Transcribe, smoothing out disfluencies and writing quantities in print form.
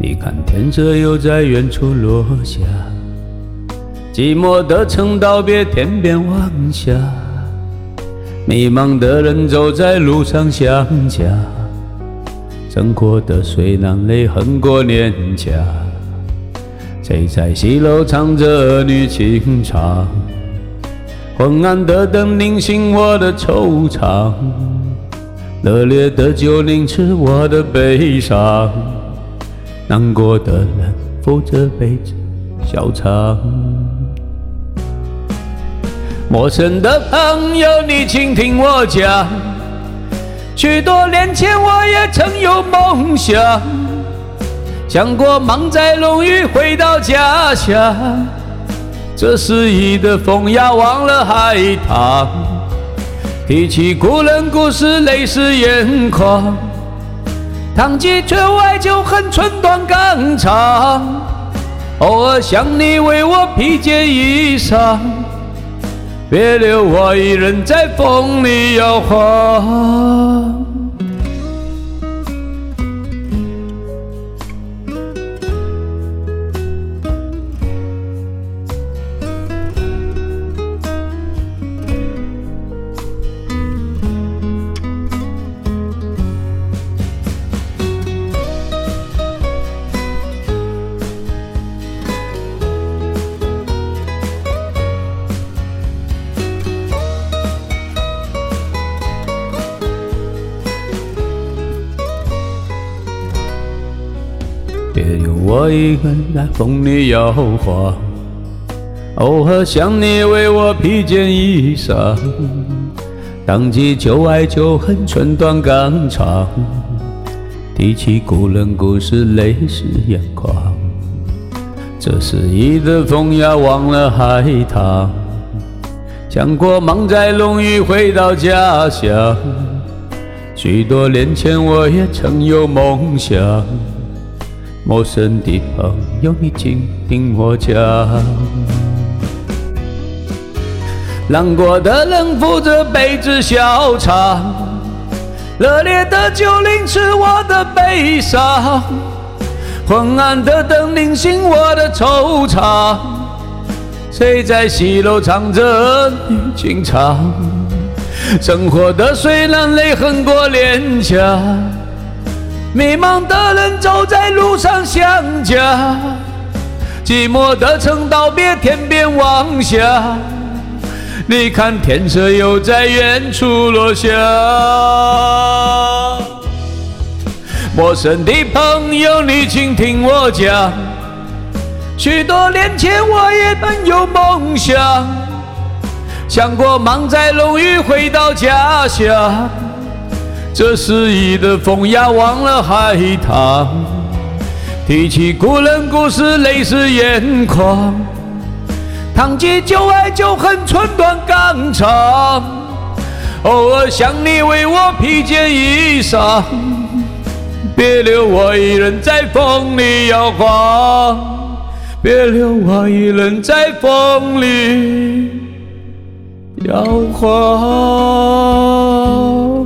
你看天色又在远处落下，寂寞的城道别天边望下，迷茫的人走在路上想家，生活的水蓝泪横过脸颊，谁在西楼唱着女情长？昏暗的灯凝醒我的惆怅，热烈的酒凌迟我的悲伤，难过的人扶着杯子笑场。陌生的朋友，你请听我讲，许多年前我也曾有梦想，想过忙在龙屿回到家乡，这失意的风呀忘了海棠，提起故人故事泪湿眼眶，堂吉却外就恨寸断肝肠，偶尔想你为我披件衣裳，别留我一人在风里摇晃。别留我一个人在风里摇晃，偶尔想你为我披件衣裳，当即旧爱旧恨寸断肝肠，提起故人故事泪湿眼眶，这失意的风呀忘了海棠，想过忙在龙屿回到家乡，许多年前我也曾有梦想，陌生的朋友，你请听我讲。难过的人扶着杯子笑场，热烈的酒凌迟我的悲伤，昏暗的灯凝醒我的惆怅，谁在西楼唱着女情长？生活的水蓝泪横过脸颊，迷茫的人走在路上想家，寂寞的城道别天边望下，你看天色又在远处落下。陌生的朋友，你请听我讲，许多年前我也曾有梦想，想过忙在龙屿回到家乡，这失意的风呀忘了海棠，提起故人故事泪湿眼眶，堂吉旧爱旧恨寸断肝肠，偶尔想你为我披件衣裳，别留我一人在风里摇晃，别留我一人在风里摇晃。